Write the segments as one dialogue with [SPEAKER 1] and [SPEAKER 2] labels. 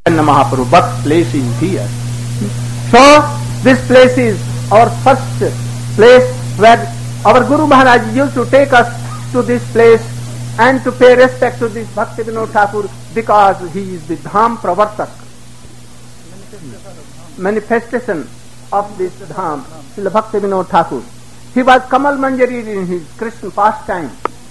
[SPEAKER 1] Mahaprabhu birthplace is here. So this place is our first place where our Guru Maharaj used to take us to this place and to pay respect to this Bhaktivinoda Thakur, because he is the Dham Pravartak, manifestation of this Dham, Srila Bhaktivinoda Thakur. He was Kamal Manjari in his Krishna pastime.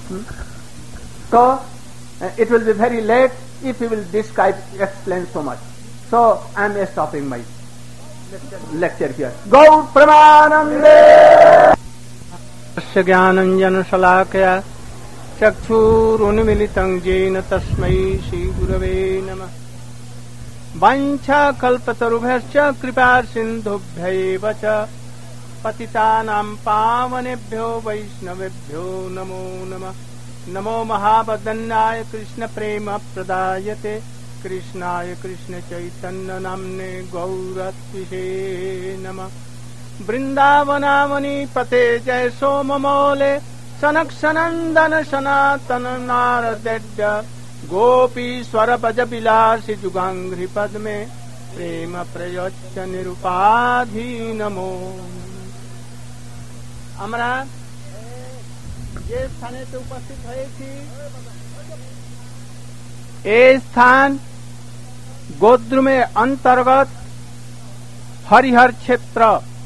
[SPEAKER 1] So it will be very late if he will explain so much. So I am stopping my lecture here. Gaur Pramanande Jnananjana Shalakaya Chakshurunmilitam Jena Tasmai Shri Gurave Namah. Vancha kalpatarubhyascha kripa sindhubhyaiva cha patitanam pavanebhyo vaishnavebhyo namo namah. Namo Mahabhadanaya Krishna Prema Pradayate Krishnaya Krishna Chaitanya Namne Gauratvishe Namah. Vrindavanamani Pate Jai Somamole Sanak Sanandana Sanatana Naradedya Gopi Swarapaja Bilasi Jugangri Padme Prema Prayocha Nirupadhi Namo. Amara ये स्थाने से उपस्थित है कि ये स्थान गोद्र में अंतर्गत हरिहर क्षेत्र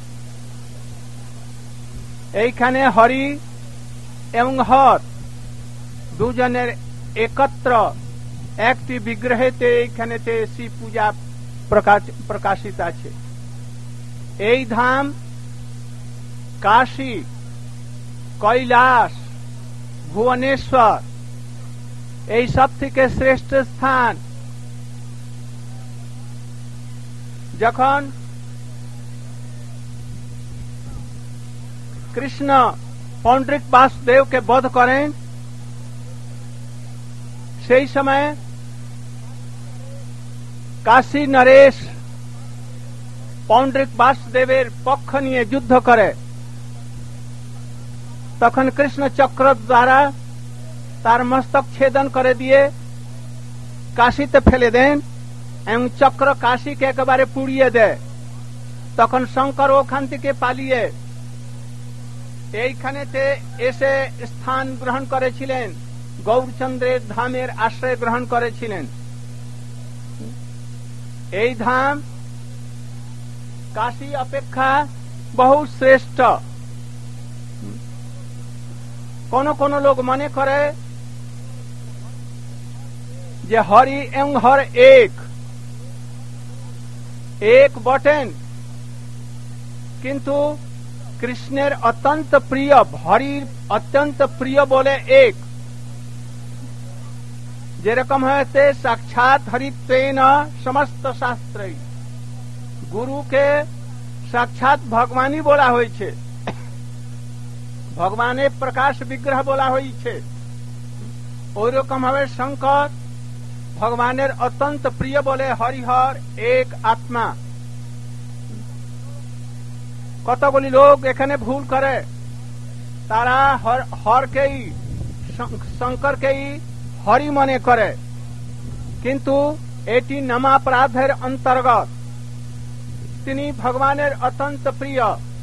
[SPEAKER 1] এইখানে হরি এবং হর দুজনের একত্র একটি বিগ্রহেতে এইখানেতে শ্রী পূজা প্রকাশিত আছে। এই ধাম কাশী, কৈলাস, ভুবনেশ্বর এই সব থেকে শ্রেষ্ঠ স্থান। যখন কৃষ্ণ পৌণ্ডরিক বাসুদেবকে বধ করেন সেই সময় কাশী নরেশ পৌণ্ডরিক বাসুদেবের পক্ষ নিয়ে যুদ্ধ করে। তখন কৃষ্ণ চক্র দ্বারা তার মস্তক ছেদন করে দিয়ে কাশীতে ফেলে দেন এবং চক্র কাশীকে একেবারে পুড়িয়ে দেয়। তখন শঙ্কর ওখান থেকে পালিয়ে এইখানেতে এসে স্থান গ্রহণ করেছিলেন, গৌরচন্দ্রের ধামের আশ্রয় গ্রহণ করেছিলেন। এই ধাম কাশী অপেক্ষা বহু শ্রেষ্ঠ। কোন কোন লোক মনে করে যে হরি এবং হর এক বটেন, কিন্তু কৃষ্ণের অত্যন্ত প্রিয়, হরির অত্যন্ত প্রিয় বলে এক। যেরকম হয়েছে সাক্ষাৎ হরিত্বেন সমস্ত শাস্ত্রে, গুরুকে সাক্ষাৎ ভগবানই বলা হয়েছে, ভগবানের প্রকাশ বিগ্রহ বলা হয়েছে। ওইরকম ভাবে শঙ্কর ভগবানের অত্যন্ত প্রিয় বলে হরিহর এক আত্মা। কতগুলি লোক এখানে ভুল করে, তারা হরকেই শঙ্করকেই হরি মনে করে, কিন্তু এটি নামাপরাধের অন্তর্গত। তিনি ভগবানের অত্যন্ত প্রিয়।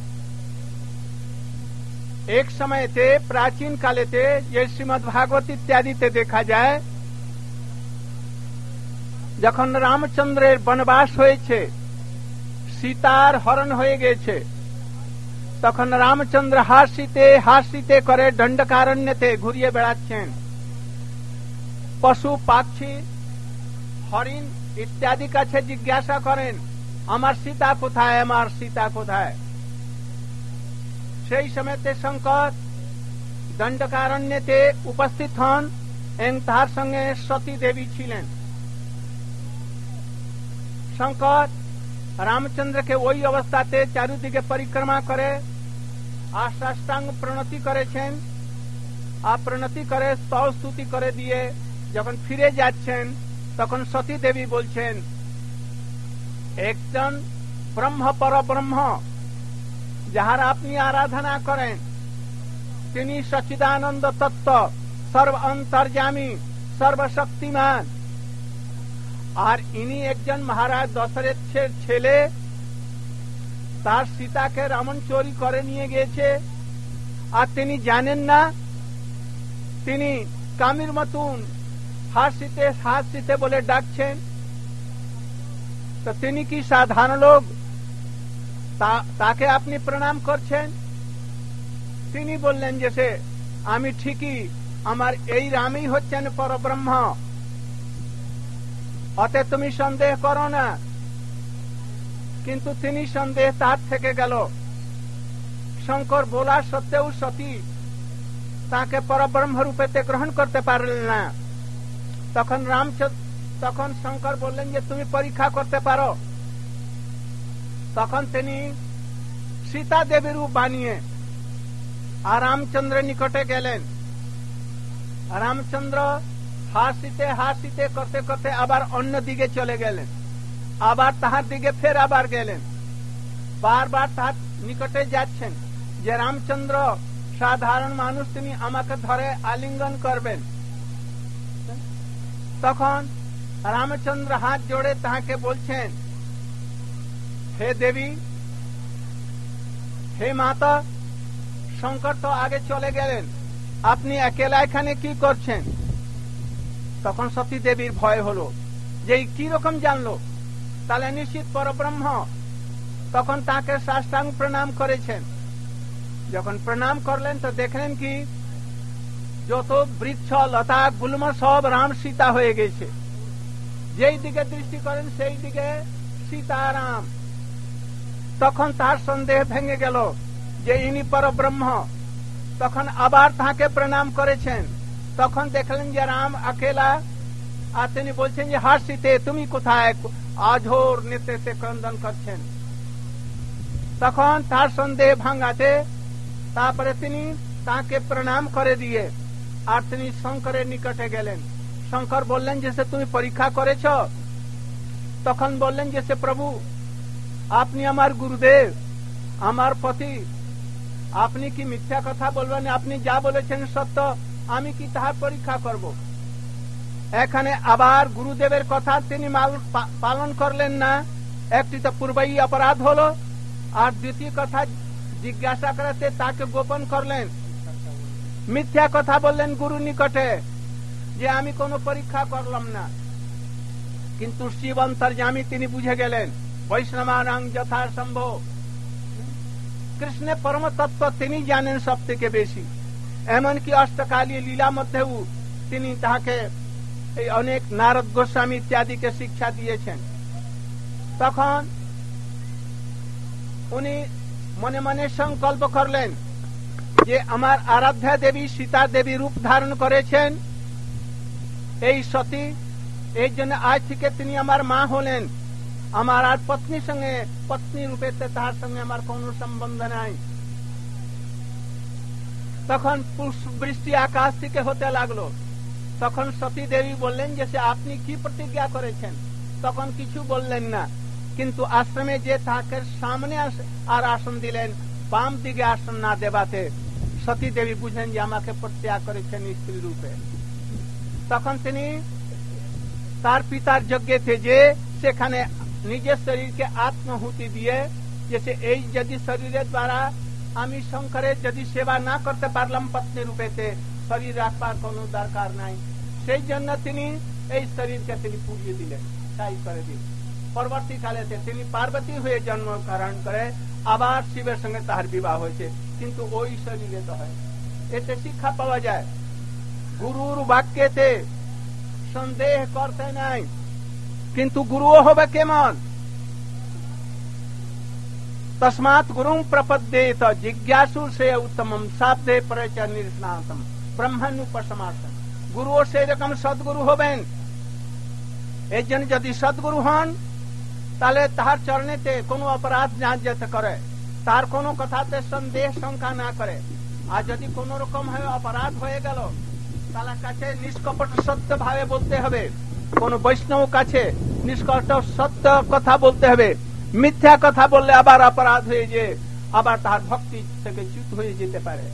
[SPEAKER 1] एक समय थे प्राचीन काले थे, ये श्रीमद् भागवत इत्यादि ते देखा जाए, যখন রামচন্দ্রের বনবাস হয়েছে, সীতার হরণ হয়ে গেছে, তখন রামচন্দ্র হাসিতে হাসিতে করে দণ্ডকারণ্যতে ঘুরিয়ে বেড়াচ্ছেন। পশু পাখি হরিণ ইত্যাদি কাছে জিজ্ঞাসা করেন, আমার সীতা কোথায়, আমার সীতা কোথায়। সেই সময়তে শঙ্কর দণ্ডকারণ্যতে উপস্থিত হন এবং তার সঙ্গে সতী দেবী ছিলেন। শঙ্কর রামচন্দ্রকে ওই অবস্থাতে চারিদিকে পরিক্রমা করে সাষ্টাঙ্গ প্রণতি করেছেন। আর প্রণতি করে স্তবস্তুতি করে দিয়ে যখন ফিরে যাচ্ছেন, তখন সতী দেবী বলছেন, একজন ব্রহ্ম পরব্রহ্ম যাহার আপনি আরাধনা করেন, তিনি সচ্চিদানন্দ তত্ত্ব, সর্ব অন্তর্যামী, সর্বশক্তিমান। আর ইনি একজন মহারাজ দশরথের ছেলে, তার সীতাকে রাবণ চুরি করে নিয়ে গিয়েছে, আর তিনি জানেন না। তিনি কামির মতন হাসিতে হাসিতে বলে ডাকছেন। তো তিনি কি সাধারণ লোক? তাকে আপনি প্রণাম করছেন? তিনি বললেন যে সে আমি ঠিকই, আমার এই রামই হচ্ছেন পরব্রহ্ম, অতে তুমি সন্দেহ করো না। কিন্তু তিনি সন্দেহ তার থেকে গেল। শঙ্কর বলা সত্ত্বেও সতী তাকে পরব্রহ্ম রূপেতে গ্রহণ করতে পারলেন না। তখন শঙ্কর বললেন যে তুমি পরীক্ষা করতে পারো। তখন তিনি সীতা দেবী রূপ বানিয়ে আর রামচন্দ্রের নিকটে গেলেন। রামচন্দ্র হাসিতে হাসিতে করতে করতে আবার অন্য দিকে চলে গেলেন, আবার তাহার দিকে ফের আবার গেলেন, বারবার তার নিকটে যাচ্ছেন যে রামচন্দ্র সাধারণ মানুষ, তিনি আমাকে ধরে আলিঙ্গন করবেন। তখন রামচন্দ্র হাত জোড়ে তাহাকে বলছেন, হে দেবী, হে মাতা, শঙ্কর তো আগে চলে গেলেন, আপনি একেলা এখানে কি করছেন? তখন সতী দেবীর ভয় হলো যে কি রকম জানলো, তাহলে নিশ্চিত পরব্রহ্ম। তখন তাকে সাষ্টাঙ্গ প্রণাম করেছেন। যখন প্রণাম করলেন তো দেখলেন কি যত বৃক্ষ লতা গুল্ম সব রাম সীতা হয়ে গেছে। যেই দিকে দৃষ্টি করেন সেই দিকে সীতারাম। তখন তার সন্দেহ ভেঙে গেল যে ইনি পরব্রহ্ম। তখন আবার তাকে প্রণাম করেছেন। তখন দেখলেন যে রাম अकेला, আর তিনি বলছেন যে হাসিতে তুমি কোথায়, আঝোর নেতৃত্বে ক্রন্দন করছেন। তখন তার সন্দেহ ভাঙাতে তারপরে তিনি তাকে প্রণাম করে দিয়ে আর তিনি শঙ্করের নিকটে গেলেন। শঙ্কর বললেন যে তুমি পরীক্ষা করেছ? তখন বললেন যে প্রভু, আপনি আমার গুরুদেব, আমার পতি, আপনি কি মিথ্যা কথা বলবেন? আপনি যা বলেছেন সত্য, আমি কি তাহার পরীক্ষা করব? এখানে আবার গুরুদেবের কথা তিনি পালন করলেন না। একটি তো পূর্বেই অপরাধ হলো, আর দ্বিতীয় কথা জিজ্ঞাসা করাতে তাকে গোপন করলেন, মিথ্যা কথা বললেন গুরু নিকটে যে আমি কোনো পরীক্ষা করলাম না। কিন্তু শিব অন্তর্যামী, তিনি বুঝে গেলেন বৈষ্ণবানাং যথাসম্ভব, কৃষ্ণের পরম তত্ত্ব তিনি জানেন সব থেকে বেশি। এমনকি অষ্টকালীয় লীলা মধ্যেও তিনি তাকে এই অনেক নারদ গোস্বামী ইত্যাদিকে শিক্ষা দিয়েছেন। তখন উনি মনে মনে সংকল্প করলেন যে আমার আরাধ্যা দেবী সীতা দেবী রূপ ধারণ করেছেন এই সতী, এই জন্য আজ থেকে তিনি আমার মা হলেন। আমার আর পত্নীর সঙ্গে পত্নী রূপে তার সঙ্গে আমার কোনো সম্বন্ধ নাই। তখন বৃষ্টি আকাশ থেকে হতে লাগলো। তখন সতী দেবী বললেন যে আপনি কি প্রতিজ্ঞা করেছেন? তখন কিছু বললেন না, কিন্তু আশ্রমে যে তাকে সামনে আর আসন দিলেন, বাম দিকে আসন না দেবাতে সতী দেবী বুঝলেন যে আমাকে প্রত্যাগ করেছেন স্ত্রী রূপে। তখন তিনি তার পিতার যজ্ঞে যে সেখানে নিজের শরীরকে আত্মহুতি দিয়ে, যে এই যদি শরীরের দ্বারা আমি শঙ্করের যদি সেবা না করতে পারলাম পত্নী রূপেতে, শরীর রাখবার কোন দরকার নাই, সেই জন্য তিনি এই শরীরকে তিনি পুড়িয়ে দিলেন, তাই করে দিলেন। পরবর্তীকালে তিনি পার্বতী হয়ে জন্মগ্রহণ করে আবার শিবের সঙ্গে তাহার বিবাহ হয়েছে, কিন্তু ওই শরীরে তো হয়। এতে শিক্ষা পাওয়া যায় গুরুর বাক্যেতে সন্দেহ করতে নাই, কিন্তু গুরুও হবে কেমন? তস্মাৎ গুরুং প্রপদ্যেত জিজ্ঞাসু সে উত্তমম শাব্দে পরিচ নির্ণাতম ব্রহ্মানুপসমাসন। গুরুও সেই রকম সদ্গুরু হবেন। এই জন্য যদি সদ্গুরু হন তাহলে তাহার চরণেতে কোনো অপরাধ না যেতে করে, তার কোনো কথাতে সন্দেহ শঙ্কা না করে। আর যদি কোন রকম অপরাধ হয়ে গেল তাহলে কাছে নিষ্কপট সত্য ভাবে বলতে হবে। কোন বৈষ্ণব কাছে নিষ্কপট সত্য কথা বলতে হবে। মিথ্যা কথা বললে আবার অপরাধ হয়ে যে আবার তার ভক্তি থেকে চ্যুত হয়ে যেতে পারে।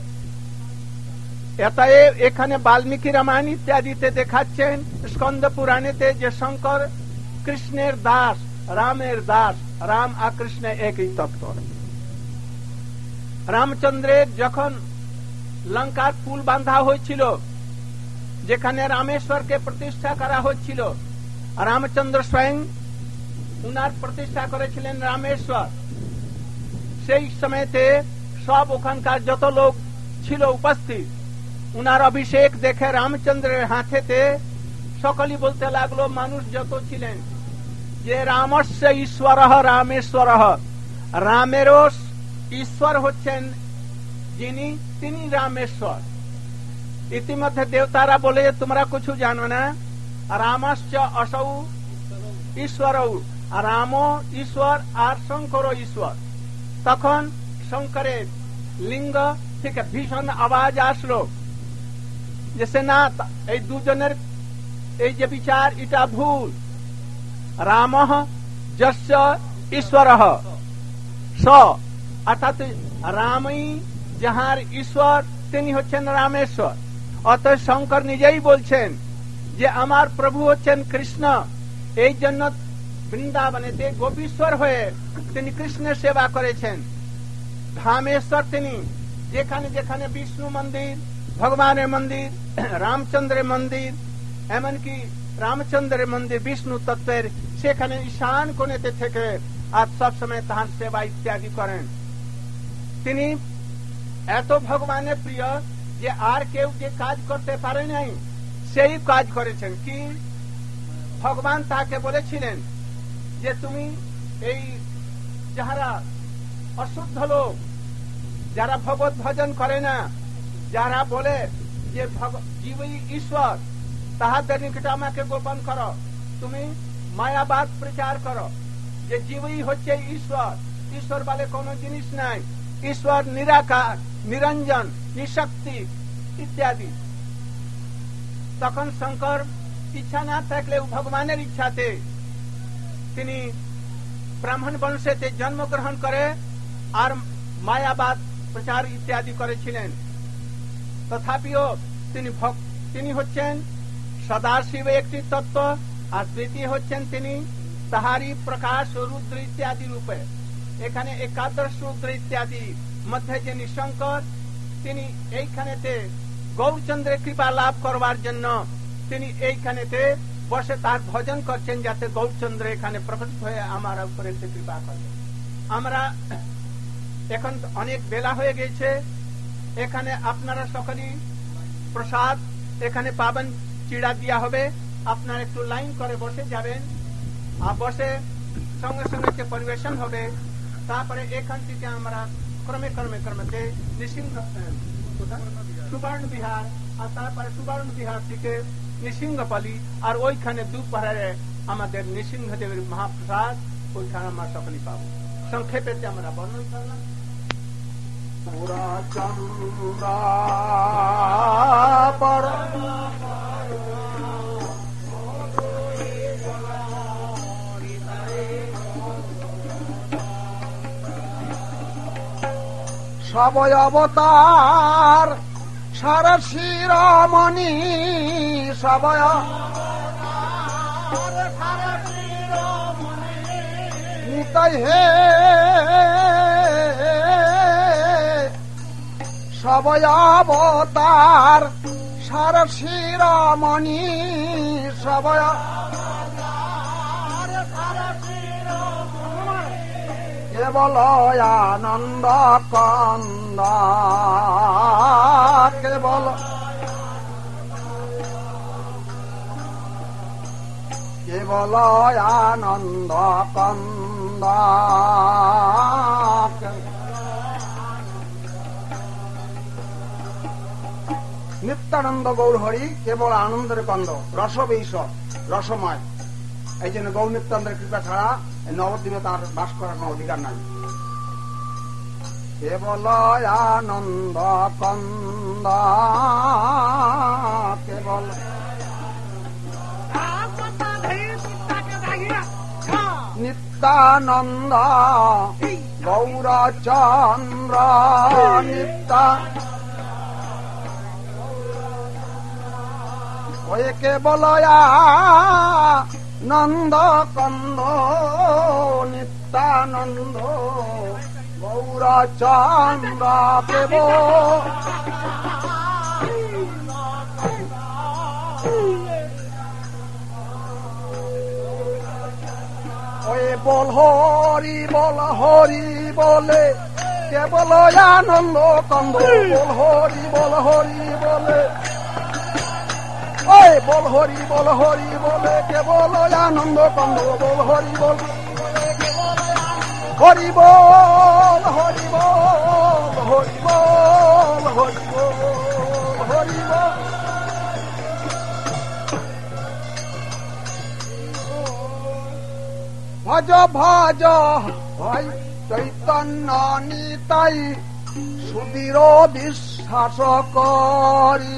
[SPEAKER 1] এতএব এখানে বাল্মীকি রামায়ণ ইত্যাদিতে দেখাচ্ছেন, স্কন্দ পুরাণেতে যে শঙ্কর কৃষ্ণের দাস, রামের দাস। রাম আর কৃষ্ণ একই তত্ত্ব। রামচন্দ্রের যখন লঙ্কার পুল বাঁধা হয়েছিল, যেখানে রামেশ্বরকে প্রতিষ্ঠা করা হচ্ছিল, রামচন্দ্র স্বয়ং উনার প্রতিষ্ঠা করেছিলেন রামেশ্বর। সেই সময়তে সব ওখানকার যত লোক ছিল উপস্থিত, উনার অভিষেক দেখে রামচন্দ্রের হাতেতে সকলেই বলতে লাগলো, মানুষ যত ছিলেন, যে রামস্য ঈশ্বর রামেশ্বর। রামেরও ঈশ্বর হচ্ছেন যিনি, তিনি রামেশ্বর। ইতিমধ্যে দেবতারা বলে, তোমরা কিছু জানো না, রামস্য অসৌ ঈশ্বর, রাম ঈশ্বর আর শঙ্কর ঈশ্বর। তখন শঙ্করের লিঙ্গ থেকে ভীষণ আওয়াজ আসলো যে না, এই দুজনের এই যে বিচার, এটা ভুল। রাম যস্য ঈশ্বর স, অর্থাৎ রামই যাহার ঈশ্বর, তিনি হচ্ছেন রামেশ্বর। অতএব শঙ্কর নিজেই বলছেন যে আমার প্রভু হচ্ছেন কৃষ্ণ। এই জন্য বৃন্দাবনেতে গোপীশ্বর হয়ে তিনি কৃষ্ণের সেবা করেছেন। ধামেশ্বর তিনি, যেখানে যেখানে বিষ্ণু মন্দির, ভগবানের মন্দির, রামচন্দ্রের মন্দির, এমনকি রামচন্দ্রের মন্দির বিষ্ণু তত্ত্বের, সেখানে ঈশান কোণেতে থেকে আর সবসময় তাহার সেবা ইত্যাদি করেন। তিনি এত ভগবানের প্রিয় যে আর কেউ যে কাজ করতে পারে নাই, সেই কাজ করেছেন। কি ভগবান তাকে বলেছিলেন যে তুমি এই যাহারা অশুদ্ধ লোক, যারা ভগবত ভজন করে না, যারা বলে যে জীবই ঈশ্বর, তাহাদের নিকটে আমাকে গোপন করো। তুমি মায়াবাদ প্রচার করো যে জীবই হচ্ছে ঈশ্বর, ঈশ্বর বলে কোন জিনিস নাই, ঈশ্বর নিরাকার, নিরঞ্জন, নিশক্তি ইত্যাদি। তখন শঙ্কর ইচ্ছা না থাকলেও ভগবানের ইচ্ছাতে তিনি ব্রাহ্মণ বংশেতে জন্মগ্রহণ করে আর মায়াবাদ প্রচার ইত্যাদি করেছিলেন। তথাপিও তিনি হচ্ছেন সদাশিব একটি তত্ত্ব, আর দ্বিতীয় হচ্ছেন তিনি তাহারি প্রকাশ রুদ্র ইত্যাদি রূপে। এখানে একাদশ রুদ্র ইত্যাদি মধ্যে যিনি শঙ্কর, তিনি এইখানেতে গৌরচন্দ্রের কৃপা লাভ করবার জন্য তিনি এইখানেতে বসে তার ভজন করছেন, যাতে গৌরচন্দ্র এখানে প্রকট হয়ে আমার উপরে কৃপা করে। আমরা এখন অনেক বেলা হয়ে গেছে, এখানে আপনারা সকলেই প্রসাদ এখানে পাবেন, চিড়া দিয়া হবে। আপনারা একটু লাইন করে বসে যাবেন, আর বসে সঙ্গে সঙ্গে পরিবেশন হবে। তারপরে এখান থেকে আমরা ক্রমে ক্রমে ক্রমে নৃসিংহ সুবর্ণ বিহার, আর তারপরে সুবর্ণ বিহার থেকে নৃসিংহপালি, আর ওইখানে দুপুরে আমাদের নৃসিংহদেবের মহাপ্রসাদ, ওইখানে আমরা সকলেই পাবো। সংক্ষেপে আমরা বর্ণন করলাম। পুরা চন্দ্রা সবয় অবতার সারা শিরোমণি, সবয় নিতাই হে সবয় অবতার সারা শিরোমণি, সবয় কেবল আনন্দ কন্দ, কেবল কেবল আনন্দ কন্দ, নিত্যানন্দ গৌর হরি কেবল আনন্দের কন্দ, রসবেশ রসময়। এই জন্য গৌর নিত্যানন্দের কৃপা ছাড়া নবদ্বীপে তার বাস করার কোন অধিকার নাই। কেবল আনন্দ কন্দ, কেবল নিত্যানন্দ গৌরচন্দ্র, নিত্যা ওই কেবল
[SPEAKER 2] নন্দ কন্দ নিত্যানন্দ গৌরচন্দ্র দেব ওই বল হরি বলে কেবল আনন্দ কন্দ বল হরি বলে ওই বল হরি বলে কেবল আনন্দ কন্দ বল হরি বল হরি বল হরি বল হরি বল হরি বল হরি বল ভজ ভজ ভাই চৈতন্য নিতাই সুধীর বিশ্বাস করি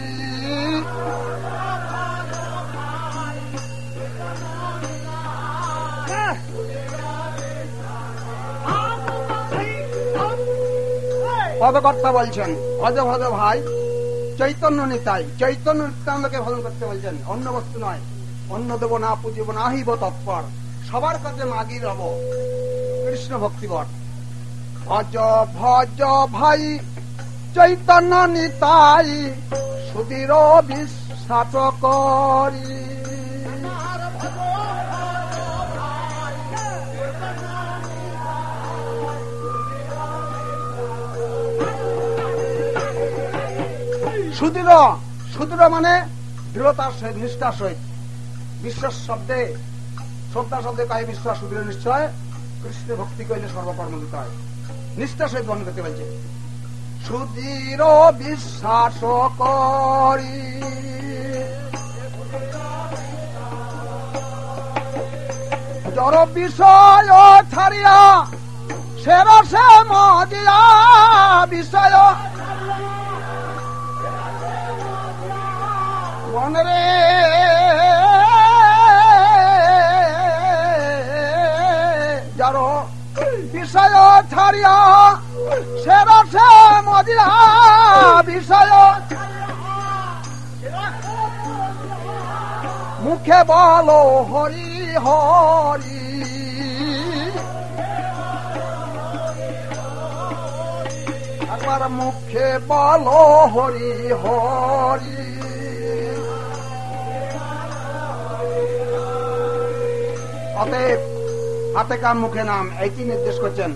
[SPEAKER 2] পদকর্তা বলছেন ভজ ভজ ভাই চৈতন্য নিতাই, চৈতন্য নিত্যানন্দকে ভজন করতে বলছেন, অন্য বস্তু নয়। অন্য দেব না পুজিব না হিব তৎপর, সবার কাছে মাগি রব কৃষ্ণ ভক্তিবর। ভজ ভজ ভাই চৈতন্য নিতাই সুধীর বিশ্বাস করি সুদৃঢ়, সুদৃঢ় মানে দৃঢ়তার সহিত নিষ্ঠার সহিত। বিশ্বাস শব্দে শ্রদ্ধা শব্দে কায় বিশ্বাস সুদৃঢ় নিশ্চয়, কৃষ্ণ ভক্তি কইলে সর্বকর্মযুক্ত হয়। নিষ্ঠার সহিত বর্ণন করতে বলছে সুদৃঢ় বিশ্বাস করি জড় বিষয় ছাড়িয়া সেরসে মজিয়া বিষয় মনরে যার বিষয় ছাড়িয়া সেরসে মজিয়া বিষয় মুখে বলো হরি হরি একবার মুখে বলো হরি হরি অতএব হাতে কাম মুখে নাম এইটি নির্দেশ করছেন।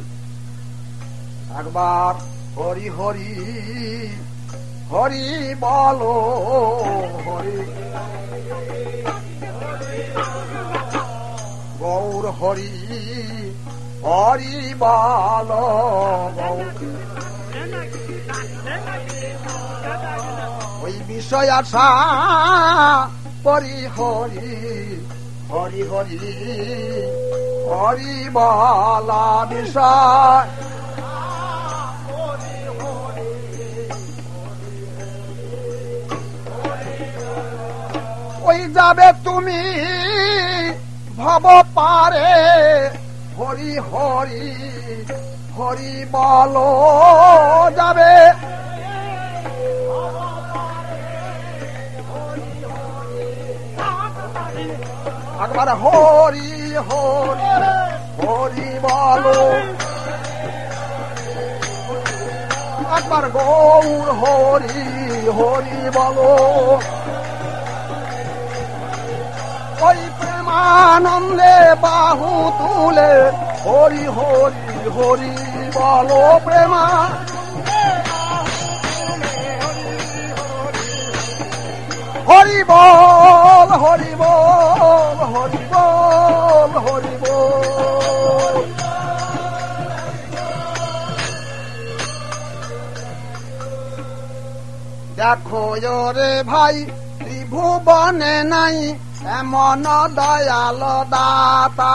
[SPEAKER 2] একবার হরি হরি হরি বলো হরি গৌর হরি হরি বলো ওই বিষয় আশা পরি হরি হরি হরি হরি বলা বিষয় ওই যাবে তুমি ভব পারে হরি হরি হরি বলো যাবে একবার হরি হরি হরি বলো একবার গৌর হরি হরি বলো ওই প্রেমানন্দে বাহু তুলে হরি হরি হরি বলো প্রেমা হরি বল হরি বল হরি বল হরি বল দেখো রে ভাই ত্রিভুবনে নাই এমন দয়াল দাতা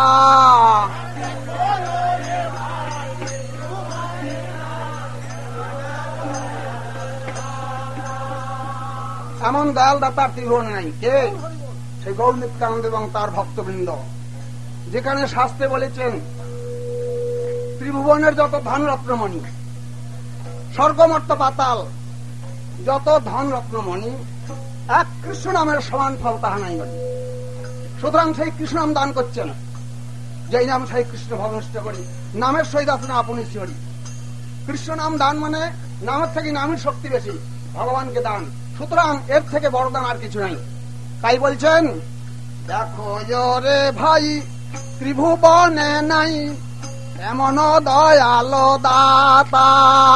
[SPEAKER 2] এমন দয়াল দাতার ত্রিভুবনে নাই। কে? সেই গৌর নিত্যানন্দ এবং তার ভক্তবৃন্দ। যেখানে শাস্ত্রে বলেছেন ত্রিভুবনের যত ধন রত্নমণি, স্বর্গমর্ত পাতাল যত ধন রত্নমণি এক কৃষ্ণ নামের সমান ফল তাহা নাই বলে। সুতরাং সেই কৃষ্ণ নাম দান করছেন, যেই নাম সেই কৃষ্ণ ভগনিষ্ঠ করি, নামের সহিত আসলে আপনি শিহরি। কৃষ্ণ নাম দান মানে নামের থেকে নামের শক্তি বেশি, ভগবানকে দান। সুতরাং এর থেকে বড় দান আর কিছু নাই। তাই বলছেন, দেখো রে ভাই ত্রিভুবনে নাই এমন দয়ালো দাতা,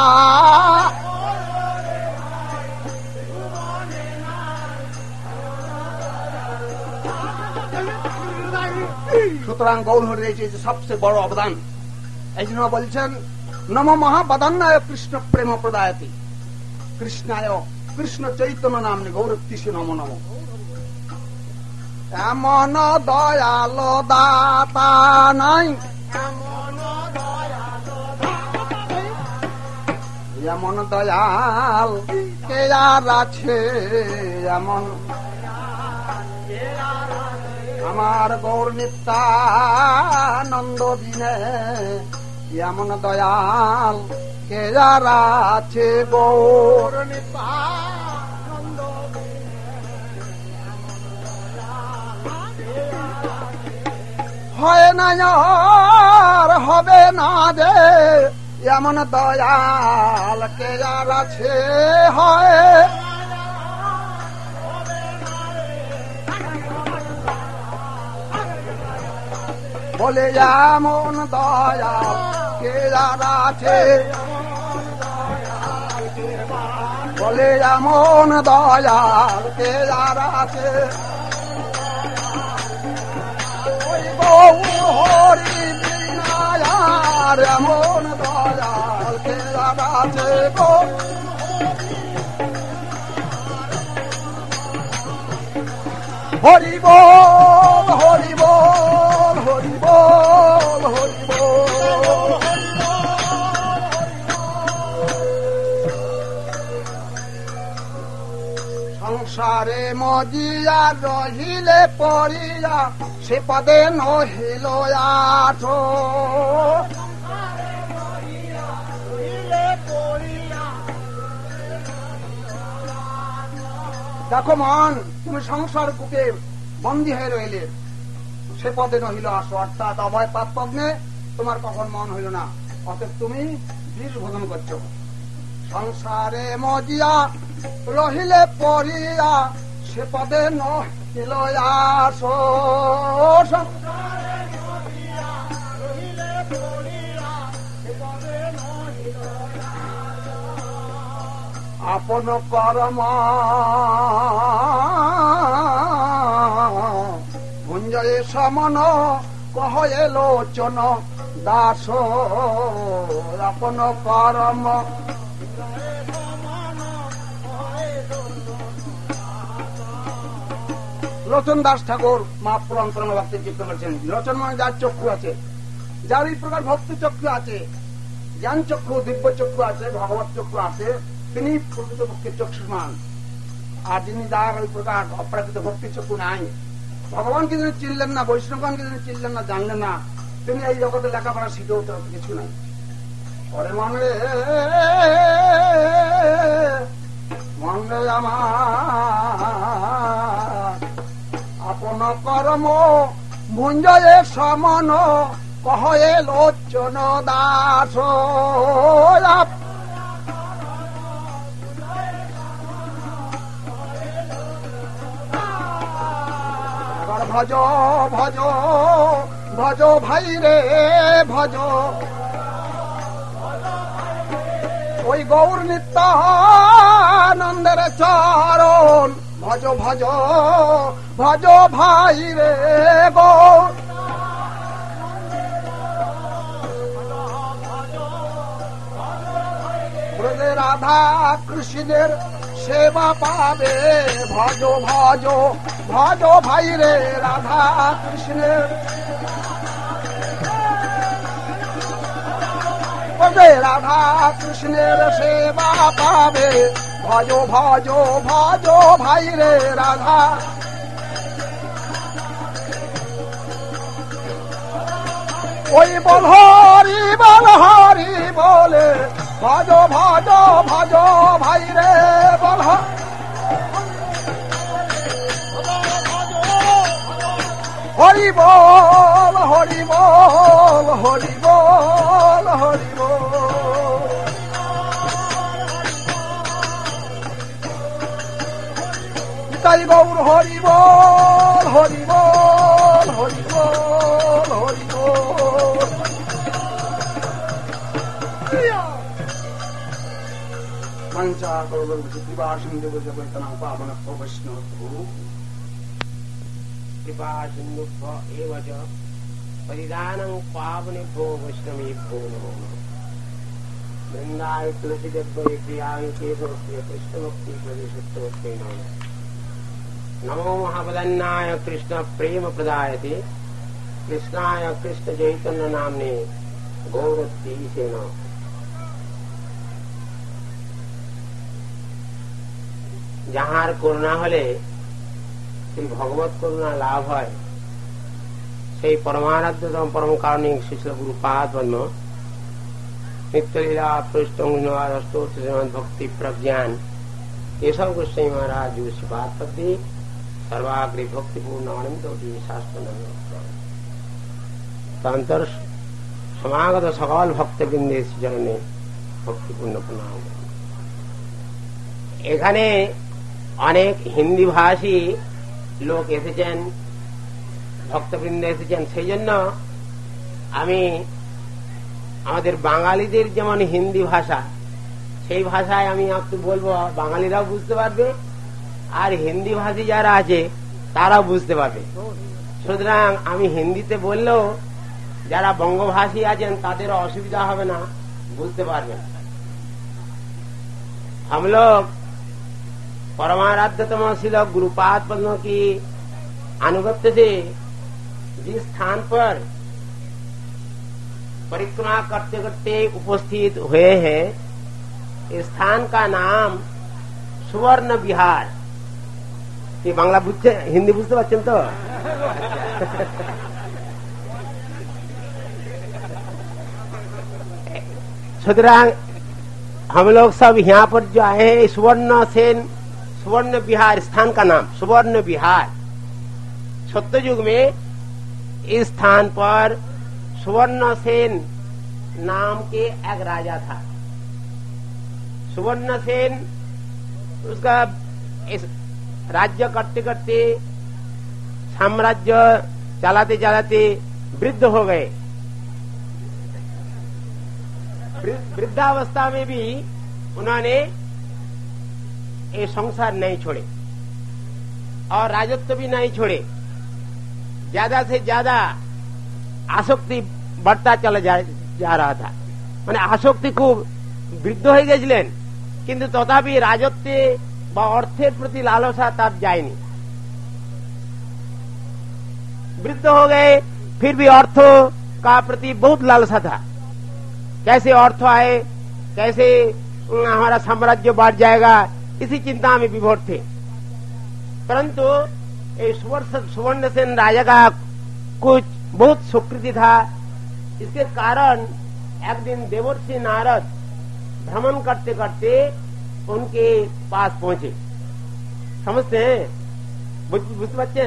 [SPEAKER 2] সুতরাং গৌর হরি এই সবচেয়ে বড় অবদান। এই জন্য বলছেন নম মহাবদান্নায় কৃষ্ণ প্রেম প্রদায়তি, কৃষ্ণায় কৃষ্ণ চৈতন্য নামনি গৌরত্তিষে নম নম। এমন দয়ালো দাতা নাই, এমন দয়াল কে আর আছে, এমন আমার গৌর নিত্যানন্দ দিনে, এমন দয়াল কে আর আছে গৌর নিত্যানন্দ হয় না আর হবে না যে, এমন দয়াল কে আর আছে, হয় বলে এমন দয়াল কে আর আছে, বলে এমন দয়াল কে আর আছে। ওই গৌর হরি বিনায়ার এমন দয়াল কে আর আছে গো। হরি বল হরি বল হরি বল হরি বল। সংসারে মজিয়া রহিলে পড়িয়া সে পদে নহিল আঠ, দেখো মন তুমি সংসার কূপে বন্দী হয়ে রইলে, সে পদে নহিল আসো, অর্থাৎ অভয় পাপ পদ্মে তোমার কখন মন হইল না, অতএব তুমি বিষ ভোজন করছো। সংসারে মজিয়া রহিলে পড়িয়া সে পদে নহিল আসো, আপন কর্ম ভুঞ্জয়ে সমন কহে লোচন দাস, আপন কর্ম লোচন দাস ঠাকুর মহাপুর অন্তরঙ্গ ভক্তি চিত্র করেছেন। লোচন মানে যার চক্ষু আছে, যার এই প্রকার ভক্তি চক্ষু আছে, জ্ঞান চক্ষু দিব্য চক্ষু আছে, ভগবত চক্ষু আছে, তিনি প্রকৃতপক্ষে চক্ষুষ্মান। আর যিনি যার ওই প্রকার অপ্রাকৃত ভক্তি চক্ষু নাই, ভগবানকে যিনি চিনলেন না, বৈষ্ণবগণকে যিনি চিনলেন না, জানলেন না, তিনি এই জগতে লেখাপড়া শিখেও তো কিছু নাই। পরে মনে মনে আমার আপন কর্ম ভুঞ্জয়ে সমন কহে লোচন দাস, ভজ ভজ ভজ ভাই রে ভজ, ওই গৌর নিত্যানন্দের চরণ ভজ ভজ ভজ ভাই রে গৌর। ব্রজে রাধা কৃষ্ণের সেবা পাবে, ভজ ভজ ভজ ভাই রে রাধা কৃষ্ণের, ব্রজে রাধা কৃষ্ণের সেবা পাবে, ভজ ভজ ভজ ভাই রে রাধা। ওই বল হরি বলে ভজ ভজ ভজ ভাই রে বল। হরি বল হরি বল হরি বল হরি বল। তাই গৌর হরি বল হরি বল হরি বল হরি বল। মঞ্চা করবর কৃপা সিন্ধু জগতনা পাবন বৈষ্ণব
[SPEAKER 3] कृपा सिंधुभ्य एव च परिदानं पावनेभ्यो वैष्णवेभ्यो नमो नमः। वृन्दाय तुलसीदेव्यै प्रियाय केशवप्रिय कृष्णभक्ति प्रदेशोत्तमस्मै नमः। नमो महाबलन्नाय कृष्ण प्रेम प्रदायते कृष्णाय कृष्ण चैतन्य नाम्ने गौरतीसे नमः। যাহার করুণা হলে সেই ভগবত করুণা লাভ হয়, সেই পরমারাধ্যতম পরম কারণিক শিষ্য গুরুপাদ পদ্ম নিত্যলীলা পৃষ্ঠ ভক্তি প্রজ্ঞান केशव गोस्वामी महाराज जो श्रीपाद पद्धि सर्वाग्रे भक्तिपूर्ण अनंत शास्त्र तंत्र समागत सकल भक्त बिंदे चरणे भक्तिपूर्ण प्रणाम। এখানে অনেক হিন্দি ভাষী লোক এসেছেন, ভক্তবৃন্দ এসেছেন, সেই জন্য আমি আমাদের বাঙালিদের যেমন হিন্দি ভাষা সেই ভাষায় আমি একটু বলবো, বাঙালিরাও বুঝতে পারবে আর হিন্দি ভাষী যারা আছে তারাও বুঝতে পারবে। সুতরাং আমি হিন্দিতে বললেও যারা বঙ্গভাষী আছেন তাদের অসুবিধা হবে না, বুঝতে পারবেন। हम लोग परमाराध्यतम श्रील गुरुपाद पद्म की अनुगत्य से जिस स्थान पर परिक्रमा करते करते उपस्थित हुए हैं, इस स्थान का नाम सुवर्ण विहार। ये बांग्ला बुझते हिंदी बुझते पाচ্ছেন तो সুতরাং हम लोग सब यहाँ पर जो आए हैं, सुवर्ण विहार स्थान का नाम सुवर्ण विहार। सत्ययुग में इस स्थान पर सुवर्णसेन नाम के एक राजा था। सुवर्णसेन उसका इस राज्य करते करते साम्राज्य चलाते चलाते वृद्ध हो गए। वृद्धावस्था में भी उन्होंने ये संसार नहीं छोड़े और राजत्व भी नहीं छोड़े। ज्यादा से ज्यादा आसक्ति बढ़ता चला जा रहा था, माने आसक्ति खूब বৃদ্ধ হয়ে গেছিলেন, কিন্তু তথাপি রাজত্বে বা অর্থের প্রতি লালসা তার যায়নি। वृद्ध हो गए फिर भी अर्थ का प्रति बहुत लालसा था। कैसे अर्थ आए, कैसे हमारा साम्राज्य बढ़ जाएगा, इसी चिंता में विभोर थे। परंतु सुवर्णसेन राजा का कुछ बहुत सुकृति था। इसके कारण एक दिन देवर्षि नारद भ्रमण करते करते उनके पास पहुंचे। समझते हैं? बुझते बच्चन?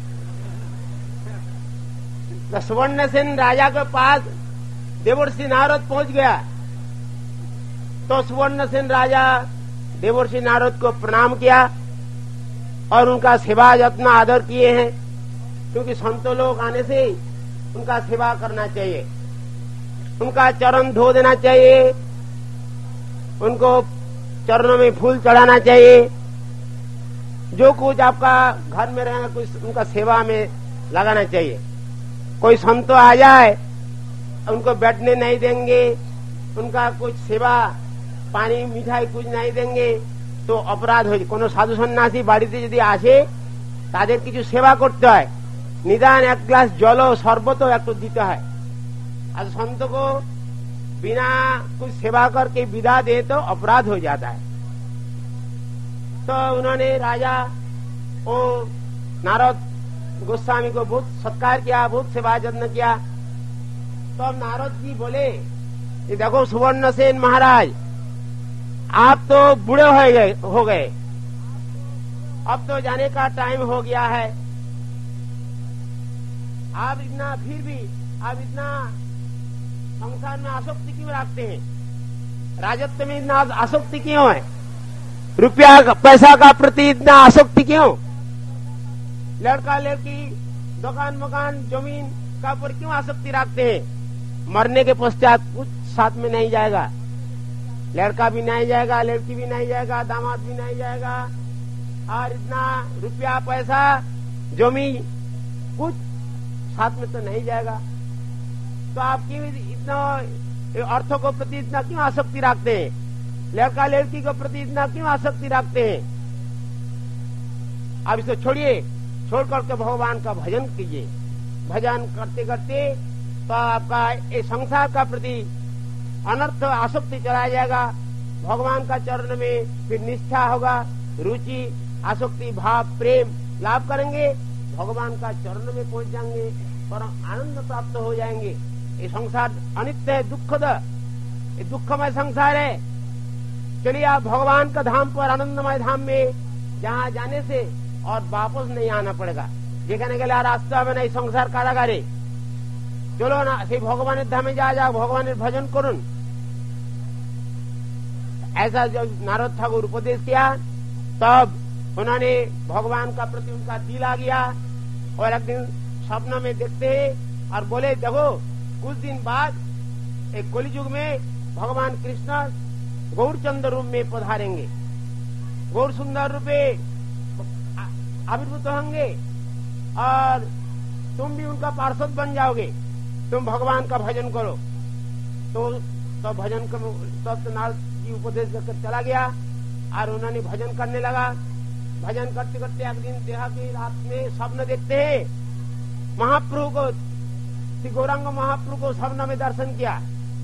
[SPEAKER 3] सुवर्णसेन राजा के पास देवर्षि नारद पहुंच गया तो सुवर्णसेन राजा देवर्षि नारद को प्रणाम किया और उनका सेवा यत्न आदर किए हैं, क्योंकि संत लोग आने से उनका सेवा करना चाहिए, उनका चरण धो देना चाहिए, उनको चरणों में फूल चढ़ाना चाहिए। जो कुछ आपका घर में रहेगा कुछ उनका सेवा में लगाना चाहिए। कोई संत आ जाए उनको बैठने नहीं देंगे, उनका कुछ सेवा पानी मिठाई कुछ नहीं देंगे तो अपराध हो। कोनो साधु सन्यासी बाड़ीते यदि आसे तादेर किछु सेवा करते हैं, निदान एक ग्लास जलो शरबतो एक दीते हैं। आज संत को बिना कुछ सेवा करके विदा दे तो अपराध हो जाता है। तो उन्होंने राजा ओ नारद गोस्वामी को बहुत सत्कार किया, बहुत सेवा यत्न किया। तो अब नारद जी बोले, देखो सुवर्णसेन महाराज, आप तो बूढ़े हो गए, अब तो जाने का टाइम हो गया है। आप इतना फिर भी आप इतना संसार में आसक्ति क्यों रखते हैं? राजत्व में इतना आसक्ति क्यों है? रुपया पैसा का प्रति इतना आसक्ति क्यों? लड़का लड़की दुकान मकान जमीन का ऊपर क्यों आसक्ति रखते हैं? मरने के पश्चात कुछ साथ में नहीं जाएगा, लड़का भी नहीं जाएगा, लड़की भी नहीं जाएगा, दामाद भी नहीं जाएगा, और इतना रुपया पैसा जमीन कुछ साथ में तो नहीं जाएगा। तो आप क्यों इतना अर्थों को प्रति इतना क्यों आसक्ति रखते हैं? लड़का लड़की को प्रति इतना क्यों आसक्ति रखते हैं? अब इसको छोड़िए, छोड़ करके भगवान का भजन कीजिए। भजन करते करते तो आपका ये संसार का प्रति अनर्थ आसक्ति चला जाएगा। भगवान का चरण में फिर निष्ठा होगा, रुचि आसक्ति भाव प्रेम लाभ करेंगे, भगवान का चरण में पहुंच जाएंगे, परम आनंद प्राप्त हो जाएंगे। ये संसार अनित्य है, दुखद, ये दुखमय संसार है। चलिए आप भगवान का धाम पर, आनंदमय धाम में जहाँ जाने से और वापस नहीं आना पड़ेगा। যেখানে গেলে আর আসতে হবে না এই সংসার কারাগারে। চলো না সেই ভগবানের ধামে যাও, ভগবানের भजन করুন। ऐसा जब नारद ठाकुर उपदेश किया तब उन्होंने भगवान का प्रति उनका दिल आ गया, और एक दिन सपना में देखते हैं और बोले देखो कुछ दिन बाद एक कलियुग में भगवान कृष्ण गौरचंद्र रूप में पधारेंगे, गौर सुंदर रूपे आविर्भूत होंगे और तुम भी उनका पार्षद बन जाओगे, तुम भगवान का भजन करो। तो भजन करो। तब नारद जी उपदेश देकर चला गया और उन्होंने भजन करने लगा। भजन करते करते एक दिन देखा कि रात में स्वप्न देखते हैं, महाप्रभु को, श्री गौरांग महाप्रभु को स्वप्न में दर्शन किया,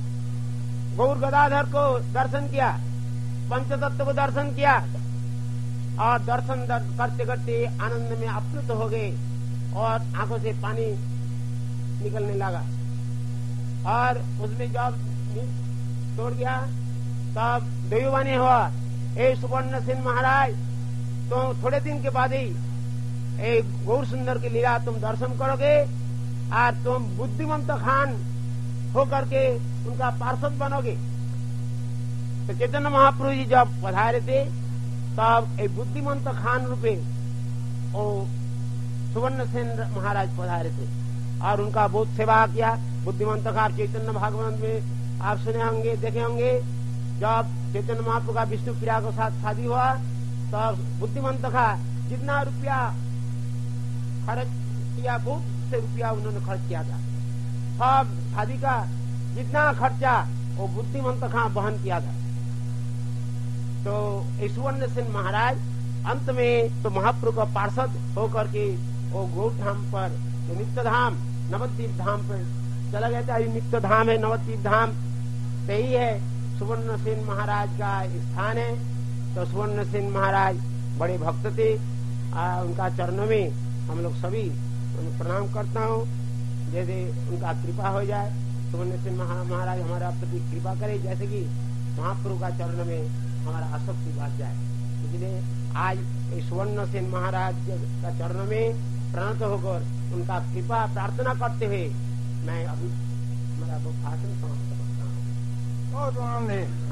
[SPEAKER 3] गौर गदाधर को दर्शन किया, पंचतत्व को दर्शन किया, और दर्शन करते करते आनंद में अप्लुत हो गए और आंखों से पानी निकलने लगा। और उसमें जब तोड़ गया तब दैवानी हुआ, ए सुवर्ण सेन महाराज, तो थोड़े दिन के बाद ही एक गौर सुंदर की लीला तुम दर्शन करोगे और तुम बुद्धिमंत खान होकर के उनका पार्षद बनोगे। तो चैतन्य महाप्रभु जी जब पधारे थे तब एक बुद्धिमंत खान रूपे और सुवर्ण सेन महाराज पधारे थे और उनका बहुत सेवा किया। बुद्धिमंत खान चैतन्य भागवत में आप सुने होंगे, देखे होंगे, जब चैतन्य महाप्रभु का विष्णु प्रिया के साथ शादी हुआ तब बुद्धिमंत खा जितना रुपया खर्च किया, बहुत से रुपया उन्होंने खर्च किया था, सब शादी का जितना खर्चा वो बुद्धिमंत खा वहन किया था। तो सुवर्ण सेन महाराज अंत में तो महाप्रभु का पार्षद होकर के वो गौर धाम पर, जो नित्य धाम नवद्वीप धाम पर चला गया था। नित्य धाम है, नवद्वीप धाम सही है, सुवर्ण सेन महाराज का स्थान है। तो सुवर्ण सेन महाराज बड़े भक्त थे, उनका चरणों में हम लोग सभी प्रणाम करता हूँ। जैसे उनका कृपा हो जाए, सुवर्ण सेन महाराज हमारा प्रति कृपा करे, जैसे कि महाप्रभु का चरण में हमारा आसक्ति बढ़ जाए। इसलिए आज सुवर्ण सेन महाराज का चरण में प्रणत होकर उनका कृपा प्रार्थना करते हुए मैं अभी हमारा भाषण समाप्त करता हूँ।
[SPEAKER 2] बहुत आनंद है।